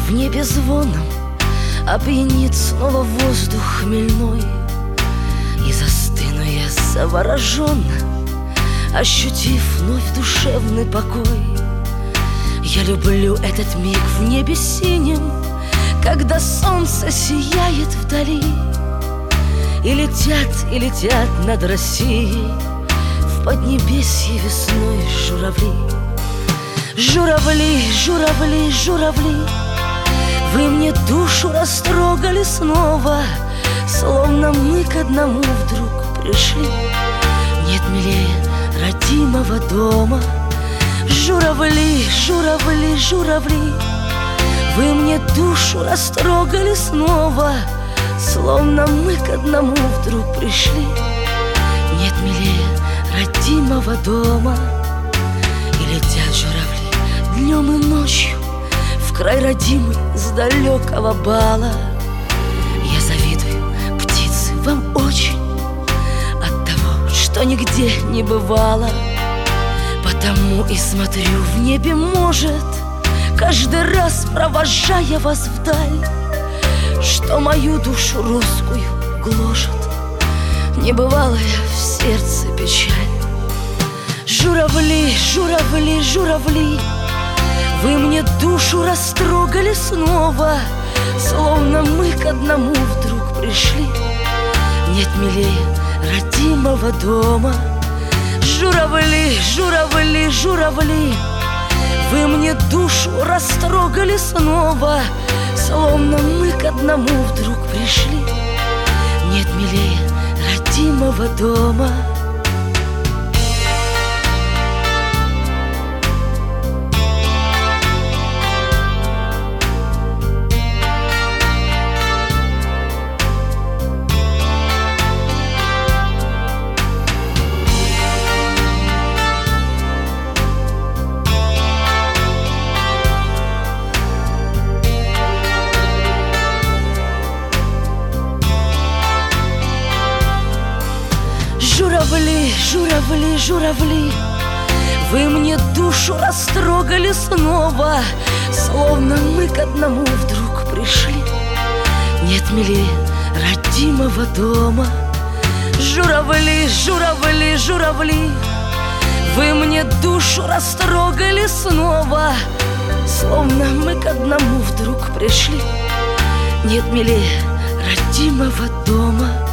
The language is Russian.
В небе звоном опьянит снова воздух хмельной, и застыну я завороженно, ощутив вновь душевный покой. Я люблю этот миг в небе синем, когда солнце сияет вдали, и летят над Россией в поднебесье весной журавли. Журавли, журавли, журавли, вы мне душу растрогали снова, словно мы к одному вдруг пришли. Нет милее родимого дома. Журавли, журавли, журавли, вы мне душу растрогали снова, словно мы к одному вдруг пришли. Нет милее родимого дома. И летят журавли днем и ночью в край родимый с далекого бала. Я завидую, птицы, вам очень от того, что нигде не бывало. Потому и смотрю в небе, может, каждый раз провожая вас вдаль, что мою душу русскую гложет небывалая в сердце печаль. Журавли, журавли, журавли, вы мне душу растрогали снова, словно мы к одному вдруг пришли. Нет милее родимого дома. Журавли, журавли, журавли, вы мне душу растрогали снова, словно мы к одному вдруг пришли. Нет милее родимого дома. Журавли, журавли, журавли, вы мне душу растрогали снова, словно мы к одному вдруг пришли. Нет милее родимого дома. Журавли, журавли, журавли, вы мне душу растрогали снова, словно мы к одному вдруг пришли. Нет милее родимого дома.